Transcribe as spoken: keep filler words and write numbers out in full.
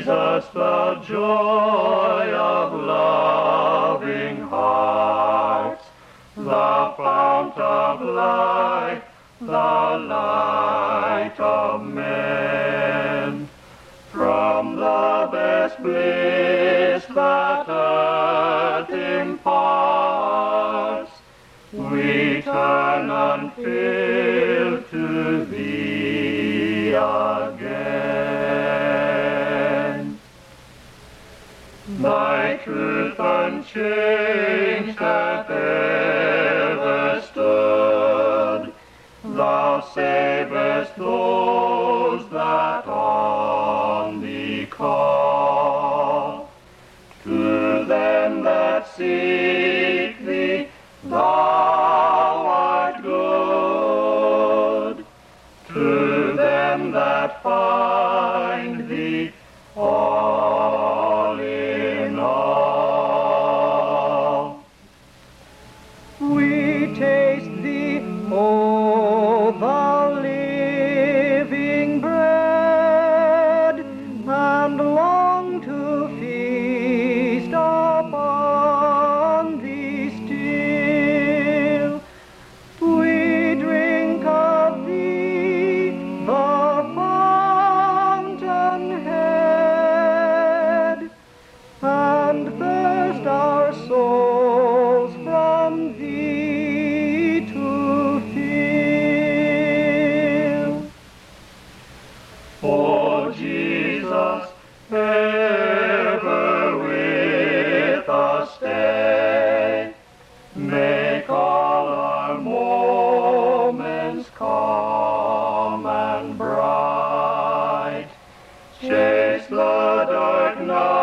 Jesus, the joy of loving hearts, the fount of life, the light of men. From the best bliss that earth imparts, we turn unfilled to Thee again. Thy truth unchanged hath ever stood. Thou savest those that on Thee call. To them that seek Thee, Thou art good. To them that find Thee, all in all. We taste Thee, O Thou living bread, and long to feast upon Thee still. We drink of Thee, the fountainhead, and thirst our souls from Thee to fill. O Jesus, ever with us stay, make all our moments calm and bright. Chase the dark night